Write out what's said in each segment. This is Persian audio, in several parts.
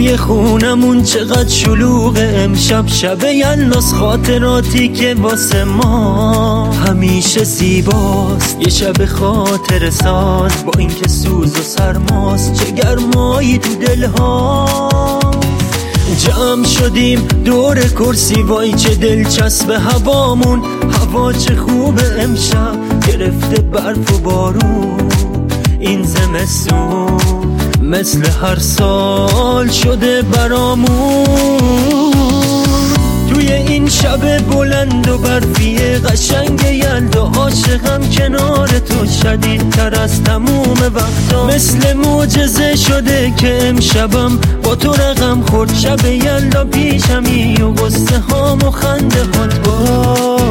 توی خونمون چقدر شلوغه امشب، شب یلاس خاطراتی که واسه ما همیشه زیباست. یه شب خاطر ساز با اینکه سوز و سرماست، چه گرمایی تو دلها. جمع شدیم دور کرسی، وای چه دلچسب هوامون. هوا چه خوبه امشب، گرفته برف و بارون. این زمستون مثل هر سال شده برامون. توی این شب بلند و برفی قشنگ یلدا، عاشقم کنار تو شدیدتر از تموم وقتا. مثل معجزه شده که امشبم با تو رقم خورد. شب یلدا پیشمی و قصه هام و خنده هات با.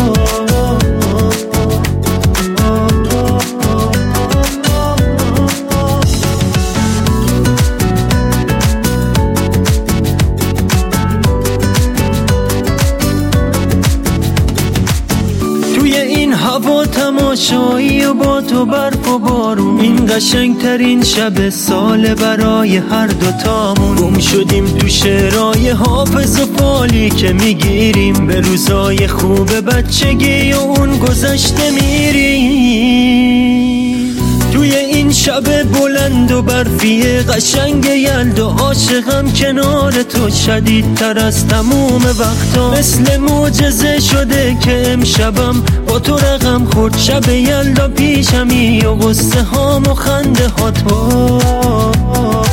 هوا تماشایی و با تو برف و بارون. این قشنگ ترین شب سال برای هر دوتامون. گم شدیم تو شعرهای حافظ و فالی که میگیریم، به روزای خوب بچگی و اون گذشته میریم. توی این شب بلند و برفی قشنگ یلدا، عاشقم کنار تو شدیدتر از تموم وقتا. مثل معجزه شده که امشبم با تو رقم خورد. شب یلدا پیشمی و قصه هام و خنده هات با.